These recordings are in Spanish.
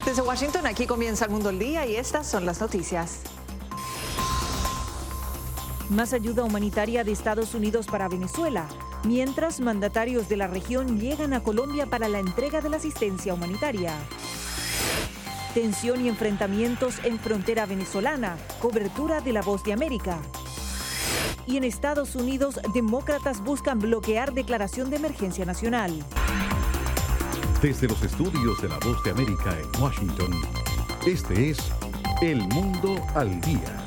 Desde Washington, aquí comienza El Mundo al Día y estas son las noticias. Más ayuda humanitaria de Estados Unidos para Venezuela, mientras mandatarios de la región llegan a Colombia para la entrega de la asistencia humanitaria. Tensión y enfrentamientos en frontera venezolana, cobertura de La Voz de América. Y en Estados Unidos, demócratas buscan bloquear declaración de emergencia nacional. Desde los estudios de La Voz de América en Washington, este es El Mundo al Día.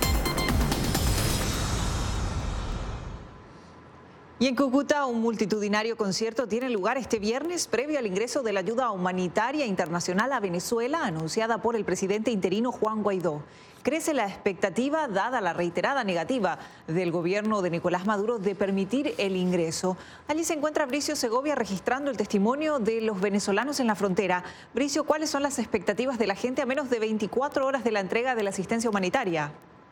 Y en Cúcuta, un multitudinario concierto tiene lugar este viernes previo al ingreso de la ayuda humanitaria internacional a Venezuela, anunciada por el presidente interino Juan Guaidó. Crece la expectativa, dada la reiterada negativa del gobierno de Nicolás Maduro de permitir el ingreso. Allí se encuentra Bricio Segovia registrando el testimonio de los venezolanos en la frontera. Bricio, ¿cuáles son las expectativas de la gente a menos de 24 horas de la entrega de la asistencia humanitaria?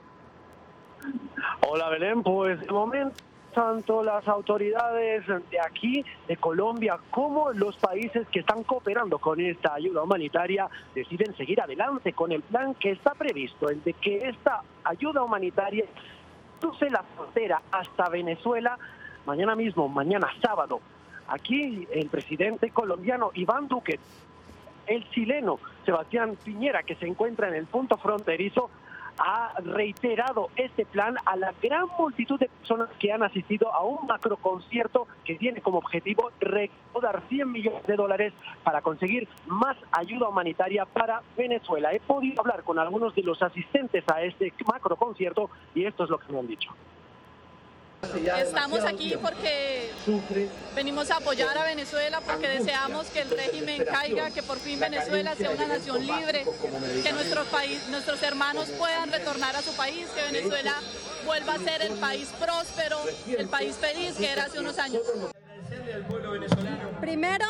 Hola Belén, pues de momento tanto las autoridades de aquí, de Colombia, como los países que están cooperando con esta ayuda humanitaria deciden seguir adelante con el plan que está previsto, el de que esta ayuda humanitaria cruce la frontera hasta Venezuela mañana mismo, mañana sábado. Aquí el presidente colombiano Iván Duque, el chileno Sebastián Piñera, que se encuentra en el punto fronterizo, ha reiterado este plan a la gran multitud de personas que han asistido a un macroconcierto que tiene como objetivo recaudar $100 millones para conseguir más ayuda humanitaria para Venezuela. He podido hablar con algunos de los asistentes a este macroconcierto y esto es lo que me han dicho. Estamos aquí porque venimos a apoyar a Venezuela, porque deseamos que el régimen caiga, que por fin Venezuela sea una nación libre, que nuestros hermanos puedan retornar a su país, que Venezuela vuelva a ser el país próspero, el país feliz que era hace unos años. Primero,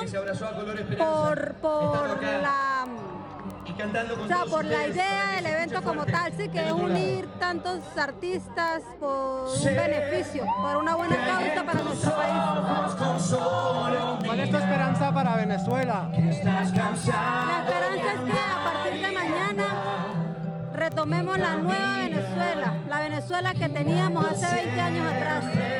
por la idea del evento como tal, sí, que es unir tantos artistas por un beneficio, por una buena causa para nuestro país. ¿Cuál es tu esperanza para Venezuela? La esperanza es que a partir de mañana retomemos la nueva Venezuela, la Venezuela que teníamos hace 20 años atrás.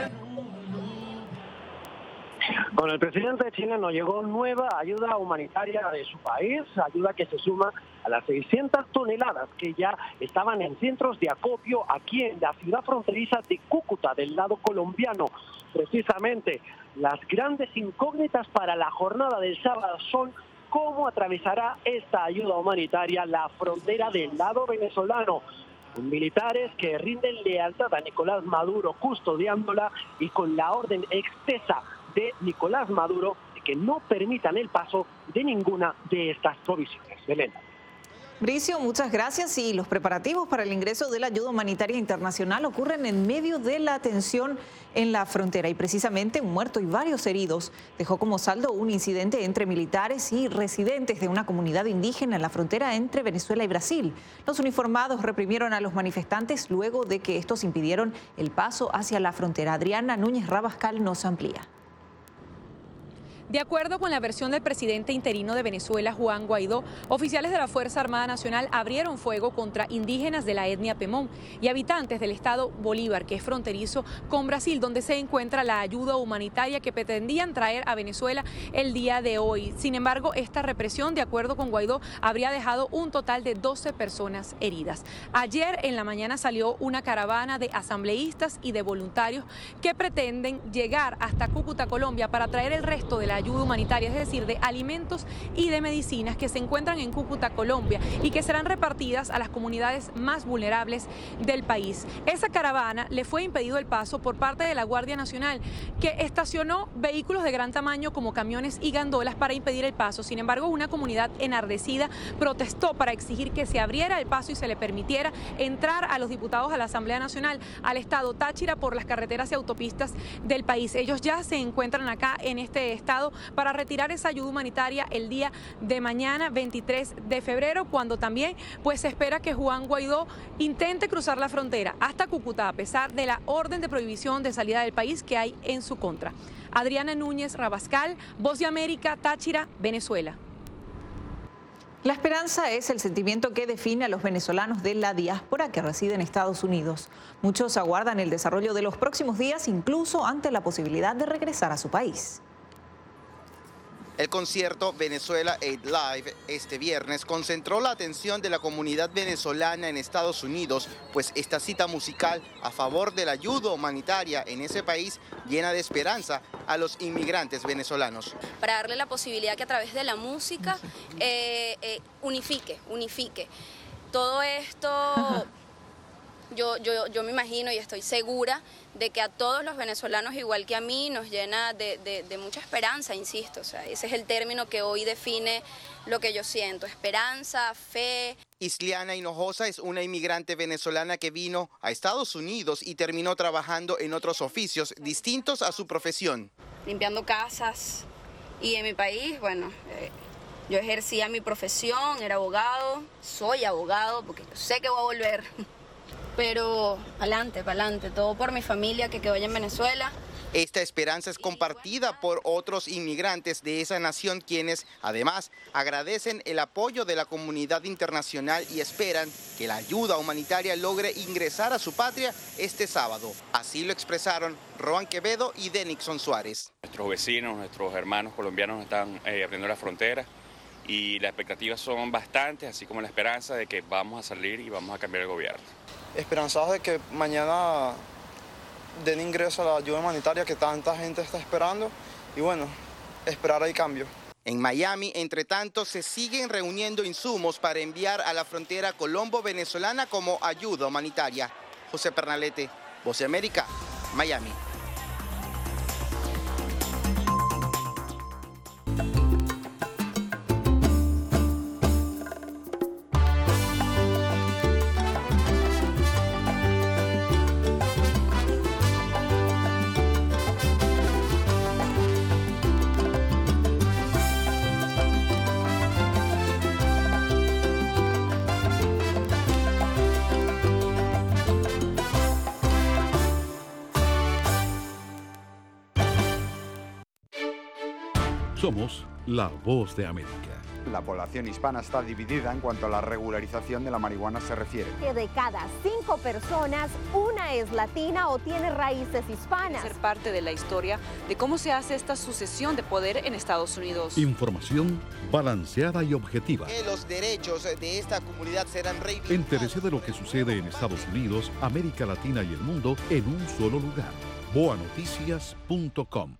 Con el presidente chileno llegó nueva ayuda humanitaria de su país, ayuda que se suma a las 600 toneladas que ya estaban en centros de acopio aquí en la ciudad fronteriza de Cúcuta, del lado colombiano. Precisamente, las grandes incógnitas para la jornada del sábado son cómo atravesará esta ayuda humanitaria la frontera del lado venezolano. Militares que rinden lealtad a Nicolás Maduro custodiándola y con la orden expresa de Nicolás Maduro de que no permitan el paso de ninguna de estas provisiones. Belén. Bricio, muchas gracias. Y los preparativos para el ingreso de la ayuda humanitaria internacional ocurren en medio de la tensión en la frontera y precisamente un muerto y varios heridos dejó como saldo un incidente entre militares y residentes de una comunidad indígena en la frontera entre Venezuela y Brasil. Los uniformados reprimieron a los manifestantes luego de que estos impidieron el paso hacia la frontera. Adriana Núñez Rabascal nos amplía. De acuerdo con la versión del presidente interino de Venezuela, Juan Guaidó, oficiales de la Fuerza Armada Nacional abrieron fuego contra indígenas de la etnia Pemón y habitantes del estado Bolívar, que es fronterizo con Brasil, donde se encuentra la ayuda humanitaria que pretendían traer a Venezuela el día de hoy. Sin embargo, esta represión, de acuerdo con Guaidó, habría dejado un total de 12 personas heridas. Ayer en la mañana salió una caravana de asambleístas y de voluntarios que pretenden llegar hasta Cúcuta, Colombia, para traer el resto de la ayuda humanitaria, es decir, de alimentos y de medicinas que se encuentran en Cúcuta, Colombia, y que serán repartidas a las comunidades más vulnerables del país. Esa caravana le fue impedido el paso por parte de la Guardia Nacional, que estacionó vehículos de gran tamaño como camiones y gandolas para impedir el paso. Sin embargo, una comunidad enardecida protestó para exigir que se abriera el paso y se le permitiera entrar a los diputados a la Asamblea Nacional al estado Táchira por las carreteras y autopistas del país. Ellos ya se encuentran acá en este estado para retirar esa ayuda humanitaria el día de mañana, 23 de febrero, cuando también pues se espera que Juan Guaidó intente cruzar la frontera hasta Cúcuta, a pesar de la orden de prohibición de salida del país que hay en su contra. Adriana Núñez Rabascal, Voz de América, Táchira, Venezuela. La esperanza es el sentimiento que define a los venezolanos de la diáspora que reside en Estados Unidos. Muchos aguardan el desarrollo de los próximos días, incluso ante la posibilidad de regresar a su país. El concierto Venezuela Aid Live este viernes concentró la atención de la comunidad venezolana en Estados Unidos, pues esta cita musical a favor de la ayuda humanitaria en ese país llena de esperanza a los inmigrantes venezolanos. Para darle la posibilidad que a través de la música unifique. Todo esto, yo me imagino y estoy segura de que a todos los venezolanos, igual que a mí, nos llena de mucha esperanza, insisto. O sea, ese es el término que hoy define lo que yo siento, esperanza, fe. Isliana Hinojosa es una inmigrante venezolana que vino a Estados Unidos y terminó trabajando en otros oficios distintos a su profesión. Limpiando casas, y en mi país, bueno, yo ejercía mi profesión, era abogado, soy abogado, porque yo sé que voy a volver. Pero pa'lante, todo por mi familia que quedó allá en Venezuela. Esta esperanza es compartida por otros inmigrantes de esa nación, quienes además agradecen el apoyo de la comunidad internacional y esperan que la ayuda humanitaria logre ingresar a su patria este sábado. Así lo expresaron Roan Quevedo y Denixon Suárez. Nuestros vecinos, nuestros hermanos colombianos están abriendo la frontera y las expectativas son bastantes, así como la esperanza de que vamos a salir y vamos a cambiar el gobierno. Esperanzados de que mañana den ingreso a la ayuda humanitaria que tanta gente está esperando y bueno, esperar el cambio. En Miami, entre tanto, se siguen reuniendo insumos para enviar a la frontera colombo-venezolana como ayuda humanitaria. José Pernalete, Voz de América, Miami. Somos la Voz de América. La población hispana está dividida en cuanto a la regularización de la marihuana se refiere. Que de cada 5 personas, una es latina o tiene raíces hispanas. Ser parte de la historia de cómo se hace esta sucesión de poder en Estados Unidos. Información balanceada y objetiva. Que los derechos de esta comunidad serán reivindicados. Entérese de lo que sucede en Estados Unidos, América Latina y el mundo en un solo lugar. boanoticias.com.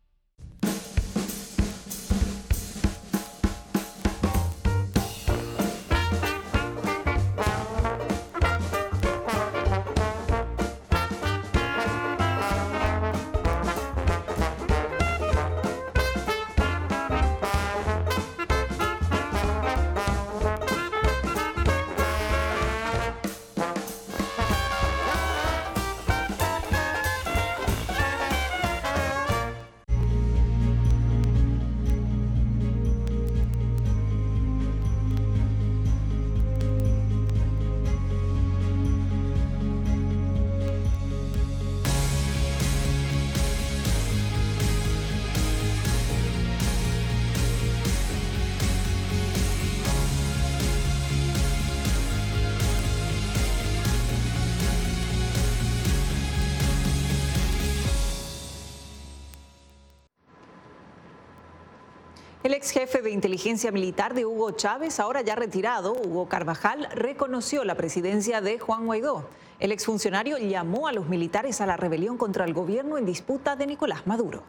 El ex jefe de inteligencia militar de Hugo Chávez, ahora ya retirado, Hugo Carvajal, reconoció la presidencia de Juan Guaidó. El exfuncionario llamó a los militares a la rebelión contra el gobierno en disputa de Nicolás Maduro.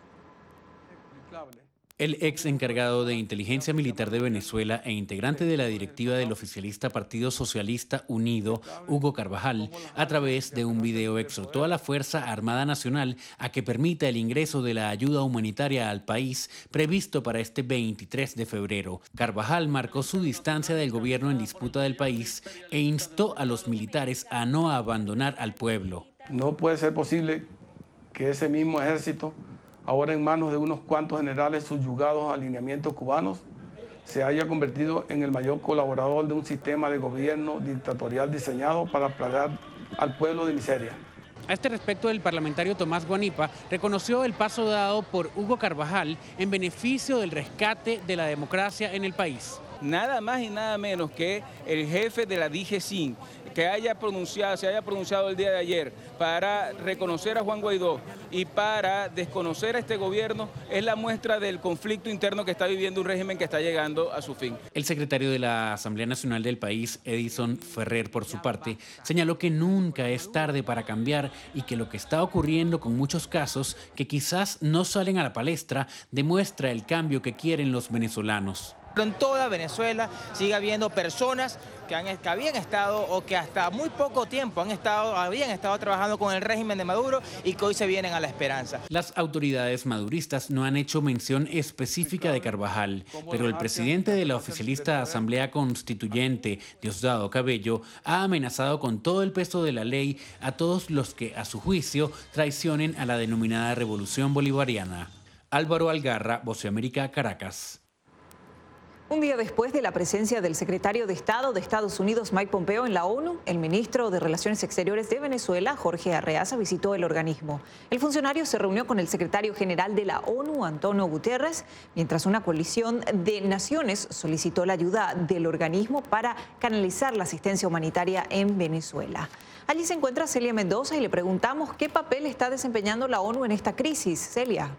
El ex encargado de inteligencia militar de Venezuela e integrante de la directiva del oficialista Partido Socialista Unido, Hugo Carvajal, a través de un video exhortó a la Fuerza Armada Nacional a que permita el ingreso de la ayuda humanitaria al país previsto para este 23 de febrero. Carvajal marcó su distancia del gobierno en disputa del país e instó a los militares a no abandonar al pueblo. No puede ser posible que ese mismo ejército, ahora en manos de unos cuantos generales subyugados a alineamientos cubanos, se haya convertido en el mayor colaborador de un sistema de gobierno dictatorial diseñado para plagar al pueblo de miseria. A este respecto, el parlamentario Tomás Guanipa reconoció el paso dado por Hugo Carvajal en beneficio del rescate de la democracia en el país. nada más y nada menos que el jefe de la DGCIN, que se haya pronunciado el día de ayer para reconocer a Juan Guaidó y para desconocer a este gobierno, es la muestra del conflicto interno que está viviendo un régimen que está llegando a su fin. El secretario de la Asamblea Nacional del país, Edison Ferrer, por su parte, señaló que nunca es tarde para cambiar y que lo que está ocurriendo con muchos casos que quizás no salen a la palestra demuestra el cambio que quieren los venezolanos. En toda Venezuela sigue habiendo personas que habían estado o que hasta muy poco tiempo habían estado trabajando con el régimen de Maduro y que hoy se vienen a la esperanza. Las autoridades maduristas no han hecho mención específica de Carvajal, pero el presidente de la oficialista Asamblea Constituyente, Diosdado Cabello, ha amenazado con todo el peso de la ley a todos los que, a su juicio, traicionen a la denominada Revolución Bolivariana. Álvaro Algarra, Voz de América, Caracas. Un día después de la presencia del secretario de Estado de Estados Unidos, Mike Pompeo, en la ONU, el ministro de Relaciones Exteriores de Venezuela, Jorge Arreaza, visitó el organismo. El funcionario se reunió con el secretario general de la ONU, Antonio Guterres, mientras una coalición de naciones solicitó la ayuda del organismo para canalizar la asistencia humanitaria en Venezuela. Allí se encuentra Celia Mendoza y le preguntamos qué papel está desempeñando la ONU en esta crisis. Celia.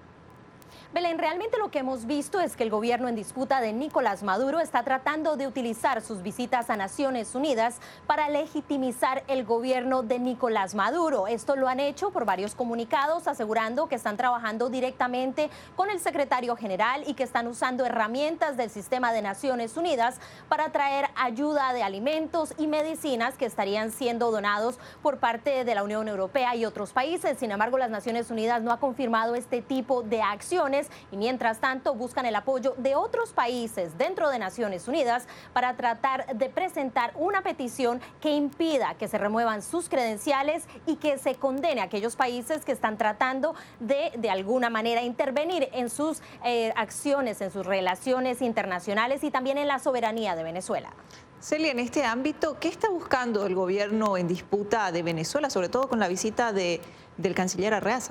Belén, realmente lo que hemos visto es que el gobierno en disputa de Nicolás Maduro está tratando de utilizar sus visitas a Naciones Unidas para legitimizar el gobierno de Nicolás Maduro. Esto lo han hecho por varios comunicados asegurando que están trabajando directamente con el secretario general y que están usando herramientas del sistema de Naciones Unidas para traer ayuda de alimentos y medicinas que estarían siendo donados por parte de la Unión Europea y otros países. Sin embargo, las Naciones Unidas no ha confirmado este tipo de acciones y mientras tanto buscan el apoyo de otros países dentro de Naciones Unidas para tratar de presentar una petición que impida que se remuevan sus credenciales y que se condene a aquellos países que están tratando de alguna manera intervenir en sus acciones, en sus relaciones internacionales y también en la soberanía de Venezuela. Celia, en este ámbito, ¿qué está buscando el gobierno en disputa de Venezuela, sobre todo con la visita del canciller Arreaza?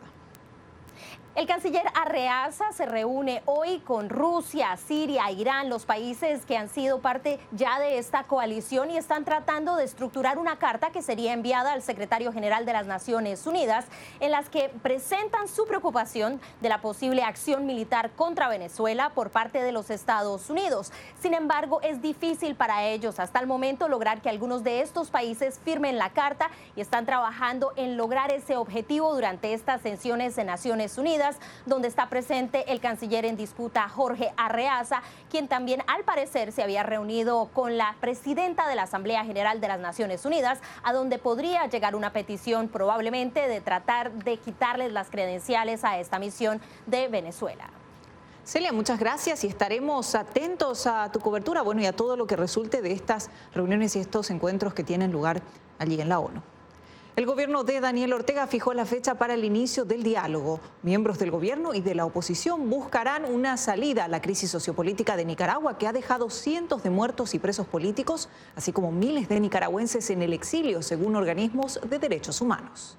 El canciller Arreaza se reúne hoy con Rusia, Siria, Irán, los países que han sido parte ya de esta coalición y están tratando de estructurar una carta que sería enviada al secretario general de las Naciones Unidas en las que presentan su preocupación de la posible acción militar contra Venezuela por parte de los Estados Unidos. Sin embargo, es difícil para ellos hasta el momento lograr que algunos de estos países firmen la carta y están trabajando en lograr ese objetivo durante estas sesiones de Naciones Unidas, donde está presente el canciller en disputa Jorge Arreaza, quien también al parecer se había reunido con la presidenta de la Asamblea General de las Naciones Unidas, a donde podría llegar una petición probablemente de tratar de quitarles las credenciales a esta misión de Venezuela. Celia, muchas gracias y estaremos atentos a tu cobertura, bueno, y a todo lo que resulte de estas reuniones y estos encuentros que tienen lugar allí en la ONU. El gobierno de Daniel Ortega fijó la fecha para el inicio del diálogo. Miembros del gobierno y de la oposición buscarán una salida a la crisis sociopolítica de Nicaragua, que ha dejado cientos de muertos y presos políticos, así como miles de nicaragüenses en el exilio, según organismos de derechos humanos.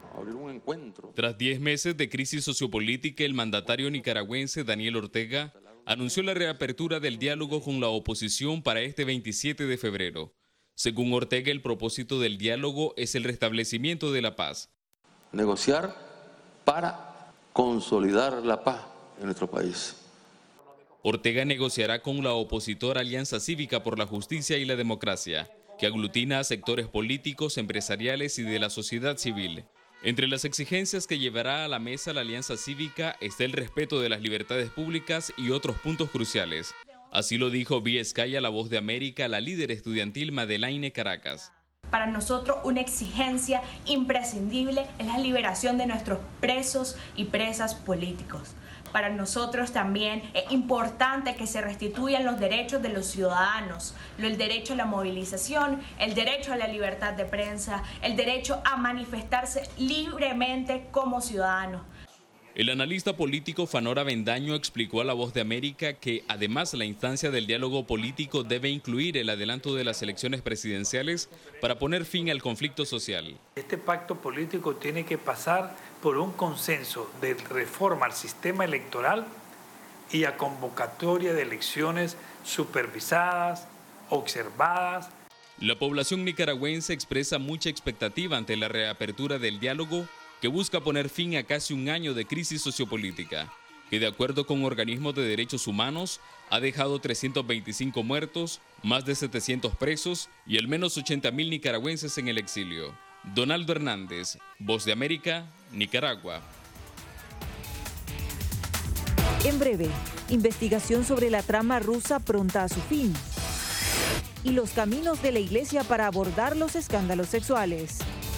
Tras 10 meses de crisis sociopolítica, el mandatario nicaragüense Daniel Ortega anunció la reapertura del diálogo con la oposición para este 27 de febrero. Según Ortega, el propósito del diálogo es el restablecimiento de la paz. Negociar para consolidar la paz en nuestro país. Ortega negociará con la opositora Alianza Cívica por la Justicia y la Democracia, que aglutina a sectores políticos, empresariales y de la sociedad civil. Entre las exigencias que llevará a la mesa la Alianza Cívica está el respeto de las libertades públicas y otros puntos cruciales. Así lo dijo vía Sky a La Voz de América la líder estudiantil Madelaine Caracas. Para nosotros una exigencia imprescindible es la liberación de nuestros presos y presas políticos. Para nosotros también es importante que se restituyan los derechos de los ciudadanos, el derecho a la movilización, el derecho a la libertad de prensa, el derecho a manifestarse libremente como ciudadanos. El analista político Fanora Bendaño explicó a La Voz de América que, además, la instancia del diálogo político debe incluir el adelanto de las elecciones presidenciales para poner fin al conflicto social. Este pacto político tiene que pasar por un consenso de reforma al sistema electoral y a convocatoria de elecciones supervisadas, observadas. La población nicaragüense expresa mucha expectativa ante la reapertura del diálogo que busca poner fin a casi un año de crisis sociopolítica, que de acuerdo con organismos de derechos humanos ha dejado 325 muertos, más de 700 presos y al menos 80.000 nicaragüenses en el exilio. Donaldo Hernández, Voz de América, Nicaragua. En breve, investigación sobre la trama rusa pronta a su fin. Y los caminos de la Iglesia para abordar los escándalos sexuales.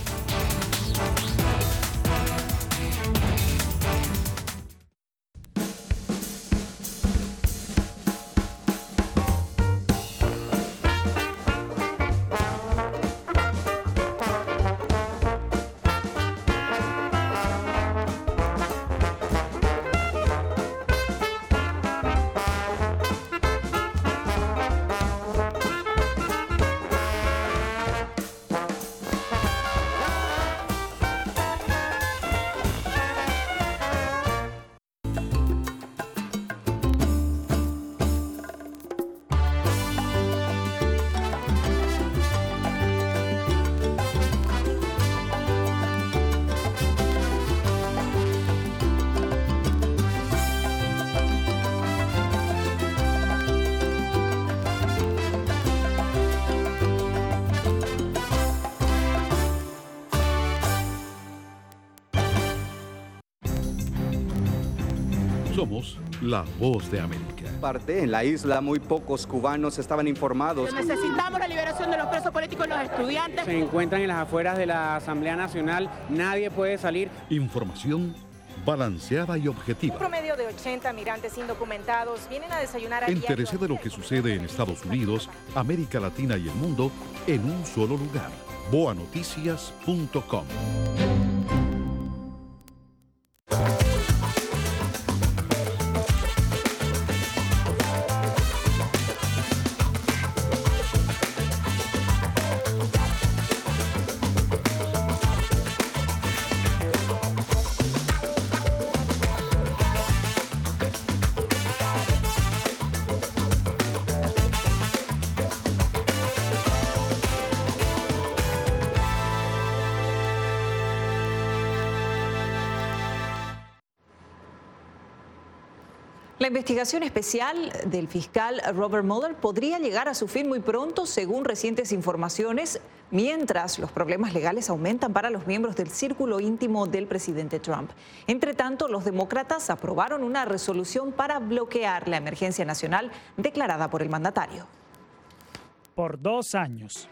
Somos la Voz de América. En la isla muy pocos cubanos estaban informados. Necesitamos la liberación de los presos políticos y los estudiantes. Se encuentran en las afueras de la Asamblea Nacional, nadie puede salir. Información balanceada y objetiva. Un promedio de 80 migrantes indocumentados vienen a desayunar a diario. Entérese de lo que sucede en Estados Unidos, América Latina y el mundo en un solo lugar. boanoticias.com. La investigación especial del fiscal Robert Mueller podría llegar a su fin muy pronto, según recientes informaciones, mientras los problemas legales aumentan para los miembros del círculo íntimo del presidente Trump. Entre tanto, los demócratas aprobaron una resolución para bloquear la emergencia nacional declarada por el mandatario. Por 2 años.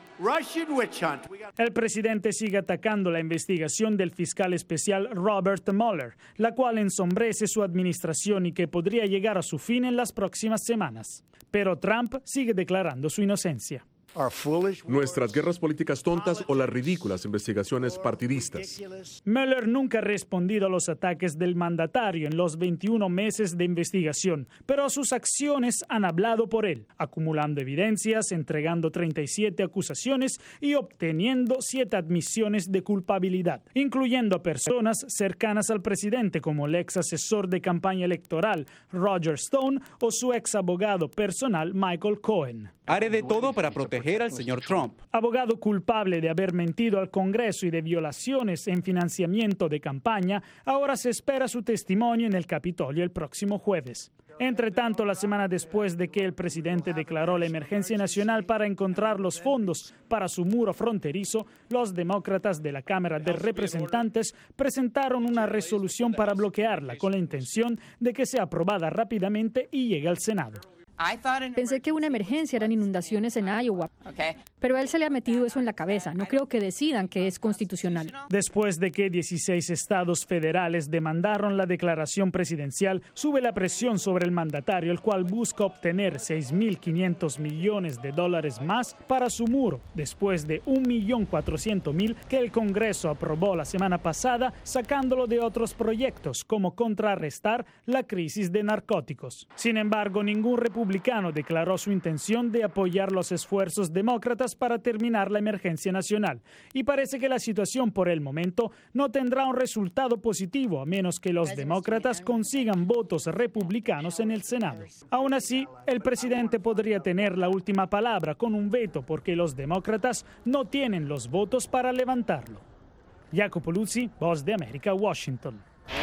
El presidente sigue atacando la investigación del fiscal especial Robert Mueller, la cual ensombrece su administración y que podría llegar a su fin en las próximas semanas. Pero Trump sigue declarando su inocencia. Nuestras guerras políticas tontas o las ridículas investigaciones partidistas. Mueller nunca ha respondido a los ataques del mandatario en los 21 meses de investigación, pero sus acciones han hablado por él, acumulando evidencias, entregando 37 acusaciones y obteniendo 7 admisiones de culpabilidad, incluyendo a personas cercanas al presidente como el ex asesor de campaña electoral Roger Stone o su ex abogado personal Michael Cohen. Haré de todo para proteger al señor Trump. Abogado culpable de haber mentido al Congreso y de violaciones en financiamiento de campaña, ahora se espera su testimonio en el Capitolio el próximo jueves. Entre tanto, la semana después de que el presidente declaró la emergencia nacional para encontrar los fondos para su muro fronterizo, los demócratas de la Cámara de Representantes presentaron una resolución para bloquearla con la intención de que sea aprobada rápidamente y llegue al Senado. Pensé que una emergencia eran inundaciones en Iowa, pero a él se le ha metido eso en la cabeza. No creo que decidan que es constitucional. Después de que 16 estados federales demandaron la declaración presidencial, sube la presión sobre el mandatario, el cual busca obtener $6.500 millones más para su muro, después de $1.400.000 que el Congreso aprobó la semana pasada, sacándolo de otros proyectos, como contrarrestar la crisis de narcóticos. Sin embargo, ningún republicano Republicano declaró su intención de apoyar los esfuerzos demócratas para terminar la emergencia nacional y parece que la situación por el momento no tendrá un resultado positivo a menos que los demócratas consigan votos republicanos en el Senado. Aún así, el presidente podría tener la última palabra con un veto porque los demócratas no tienen los votos para levantarlo. Jacopo Luzzi, Voz de América, Washington.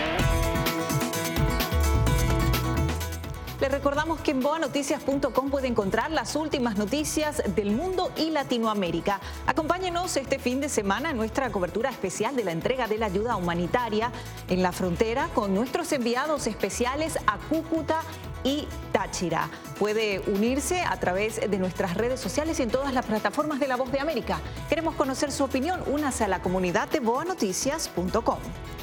Les recordamos que en boanoticias.com puede encontrar las últimas noticias del mundo y Latinoamérica. Acompáñenos este fin de semana en nuestra cobertura especial de la entrega de la ayuda humanitaria en la frontera con nuestros enviados especiales a Cúcuta y Táchira. Puede unirse a través de nuestras redes sociales y en todas las plataformas de La Voz de América. Queremos conocer su opinión. Únase a la comunidad de boanoticias.com.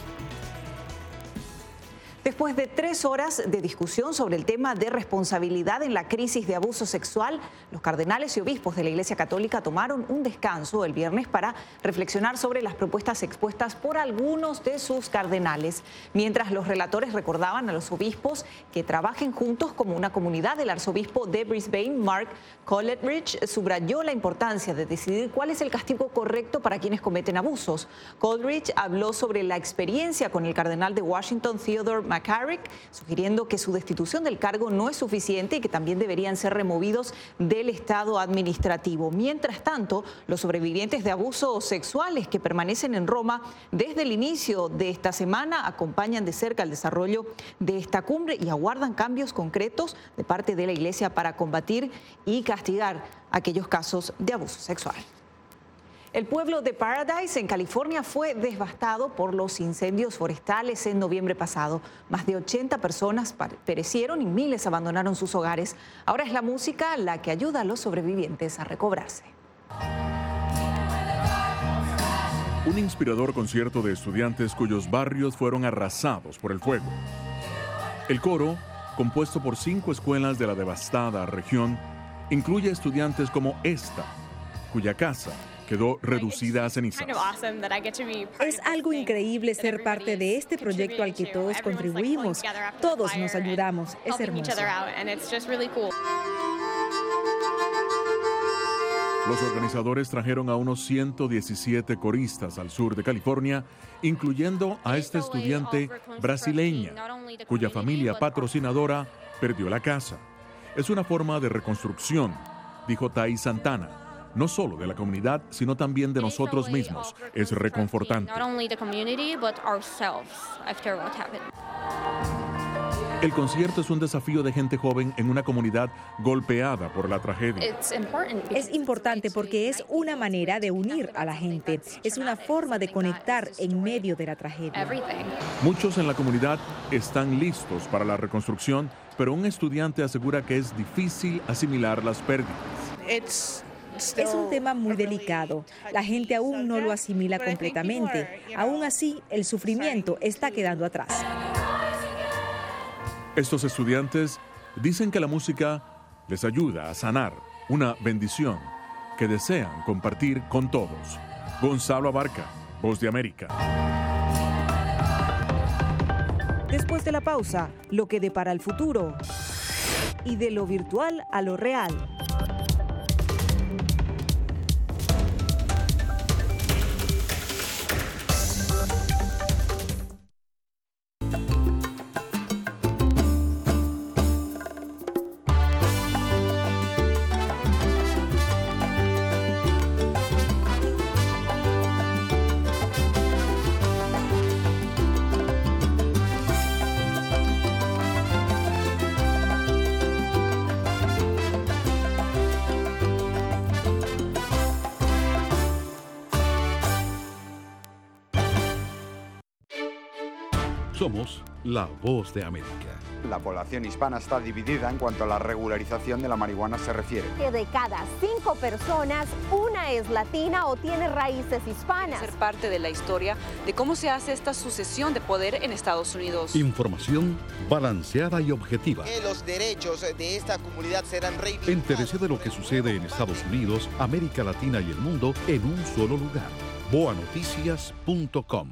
Después de 3 horas de discusión sobre el tema de responsabilidad en la crisis de abuso sexual, los cardenales y obispos de la Iglesia Católica tomaron un descanso el viernes para reflexionar sobre las propuestas expuestas por algunos de sus cardenales. Mientras los relatores recordaban a los obispos que trabajen juntos como una comunidad, el arzobispo de Brisbane, Mark Coleridge, subrayó la importancia de decidir cuál es el castigo correcto para quienes cometen abusos. Coleridge habló sobre la experiencia con el cardenal de Washington, Theodore McCarrick, sugiriendo que su destitución del cargo no es suficiente y que también deberían ser removidos del Estado administrativo. Mientras tanto, los sobrevivientes de abusos sexuales que permanecen en Roma desde el inicio de esta semana acompañan de cerca el desarrollo de esta cumbre y aguardan cambios concretos de parte de la Iglesia para combatir y castigar aquellos casos de abuso sexual. El pueblo de Paradise, en California, fue devastado por los incendios forestales en noviembre pasado. Más de 80 personas perecieron y miles abandonaron sus hogares. Ahora es la música la que ayuda a los sobrevivientes a recobrarse. Un inspirador concierto de estudiantes cuyos barrios fueron arrasados por el fuego. El coro, compuesto por 5 escuelas de la devastada región, incluye estudiantes como esta, cuya casa quedó reducida a cenizas. Es algo increíble ser parte de este proyecto al que todos contribuimos. Todos nos ayudamos. Es hermoso. Los organizadores trajeron a unos 117 coristas al sur de California, incluyendo a esta estudiante brasileña, cuya familia patrocinadora perdió la casa. Es una forma de reconstrucción, dijo Thais Santana. No solo de la comunidad, sino también de nosotros mismos. Es reconfortante. El concierto es un desafío de gente joven en una comunidad golpeada por la tragedia. Es importante porque es una manera de unir a la gente. Es una forma de conectar en medio de la tragedia. Muchos en la comunidad están listos para la reconstrucción, pero un estudiante asegura que es difícil asimilar las pérdidas. Es un tema muy delicado. La gente aún no lo asimila completamente. Aún así, el sufrimiento está quedando atrás. Estos estudiantes dicen que la música les ayuda a sanar, una bendición que desean compartir con todos. Gonzalo Abarca, Voz de América. Después de la pausa, lo que depara el futuro. Y de lo virtual a lo real. Somos la Voz de América. La población hispana está dividida en cuanto a la regularización de la marihuana se refiere. Que de cada 5 personas, una es latina o tiene raíces hispanas. Ser parte de la historia de cómo se hace esta sucesión de poder en Estados Unidos. Información balanceada y objetiva. Que los derechos de esta comunidad serán reivindicados. Entérese de lo que sucede en Estados Unidos, América Latina y el mundo en un solo lugar. boanoticias.com.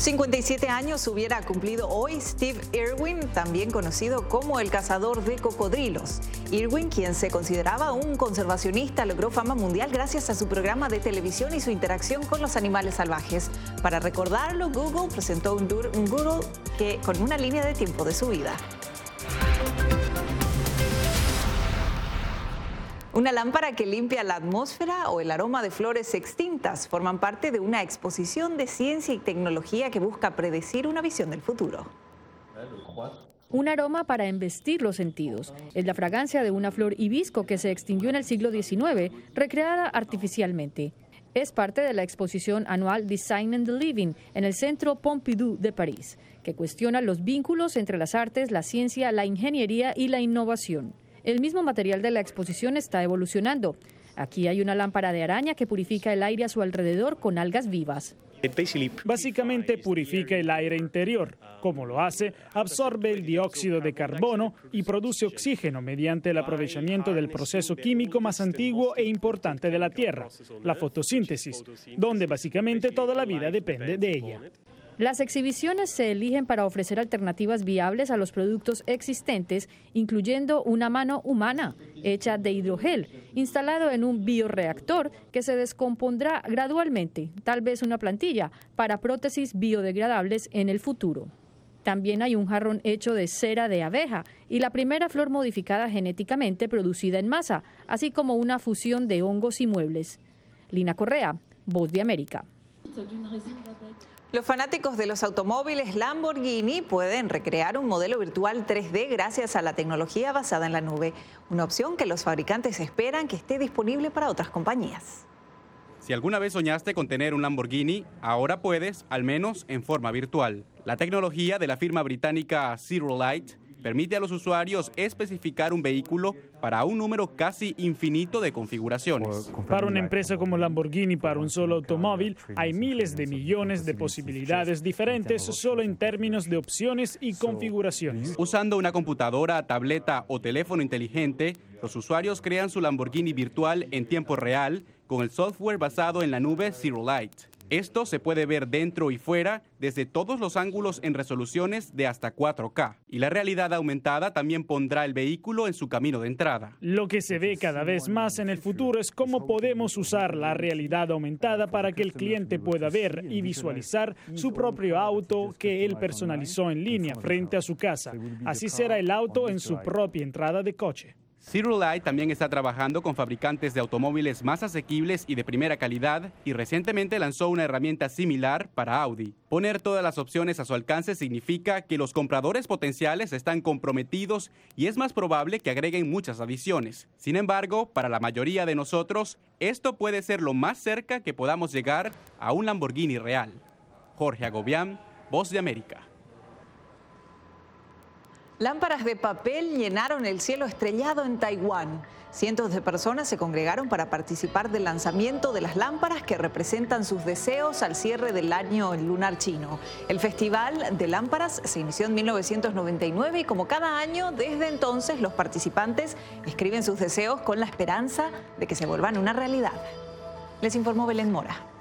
57 años hubiera cumplido hoy Steve Irwin, también conocido como el cazador de cocodrilos. Irwin, quien se consideraba un conservacionista, logró fama mundial gracias a su programa de televisión y su interacción con los animales salvajes. Para recordarlo, Google presentó un doodle con una línea de tiempo de su vida. Una lámpara que limpia la atmósfera o el aroma de flores extintas forman parte de una exposición de ciencia y tecnología que busca predecir una visión del futuro. Un aroma para embestir los sentidos. Es la fragancia de una flor hibisco que se extinguió en el siglo XIX, recreada artificialmente. Es parte de la exposición anual Design and the Living en el Centro Pompidou de París, que cuestiona los vínculos entre las artes, la ciencia, la ingeniería y la innovación. El mismo material de la exposición está evolucionando. Aquí hay una lámpara de araña que purifica el aire a su alrededor con algas vivas. Básicamente purifica el aire interior. Como lo hace, absorbe el dióxido de carbono y produce oxígeno mediante el aprovechamiento del proceso químico más antiguo e importante de la Tierra, la fotosíntesis, donde básicamente toda la vida depende de ella. Las exhibiciones se eligen para ofrecer alternativas viables a los productos existentes, incluyendo una mano humana, hecha de hidrogel, instalado en un bioreactor que se descompondrá gradualmente, tal vez una plantilla, para prótesis biodegradables en el futuro. También hay un jarrón hecho de cera de abeja y la primera flor modificada genéticamente producida en masa, así como una fusión de hongos y muebles. Lina Correa, Voz de América. Los fanáticos de los automóviles Lamborghini pueden recrear un modelo virtual 3D gracias a la tecnología basada en la nube, una opción que los fabricantes esperan que esté disponible para otras compañías. Si alguna vez soñaste con tener un Lamborghini, ahora puedes, al menos en forma virtual. La tecnología de la firma británica Zero Light permite a los usuarios especificar un vehículo para un número casi infinito de configuraciones. Para una empresa como Lamborghini, para un solo automóvil, hay miles de millones de posibilidades diferentes solo en términos de opciones y configuraciones. Usando una computadora, tableta o teléfono inteligente, los usuarios crean su Lamborghini virtual en tiempo real con el software basado en la nube Zero Light. Esto se puede ver dentro y fuera desde todos los ángulos en resoluciones de hasta 4K. Y la realidad aumentada también pondrá el vehículo en su camino de entrada. Lo que se ve cada vez más en el futuro es cómo podemos usar la realidad aumentada para que el cliente pueda ver y visualizar su propio auto que él personalizó en línea frente a su casa. Así será el auto en su propia entrada de coche. Zero Light también está trabajando con fabricantes de automóviles más asequibles y de primera calidad y recientemente lanzó una herramienta similar para Audi. Poner todas las opciones a su alcance significa que los compradores potenciales están comprometidos y es más probable que agreguen muchas adiciones. Sin embargo, para la mayoría de nosotros, esto puede ser lo más cerca que podamos llegar a un Lamborghini real. Jorge Agobián, Voz de América. Lámparas de papel llenaron el cielo estrellado en Taiwán. Cientos de personas se congregaron para participar del lanzamiento de las lámparas que representan sus deseos al cierre del año lunar chino. El Festival de Lámparas se inició en 1999 y como cada año, desde entonces los participantes escriben sus deseos con la esperanza de que se vuelvan una realidad. Les informó Belén Mora.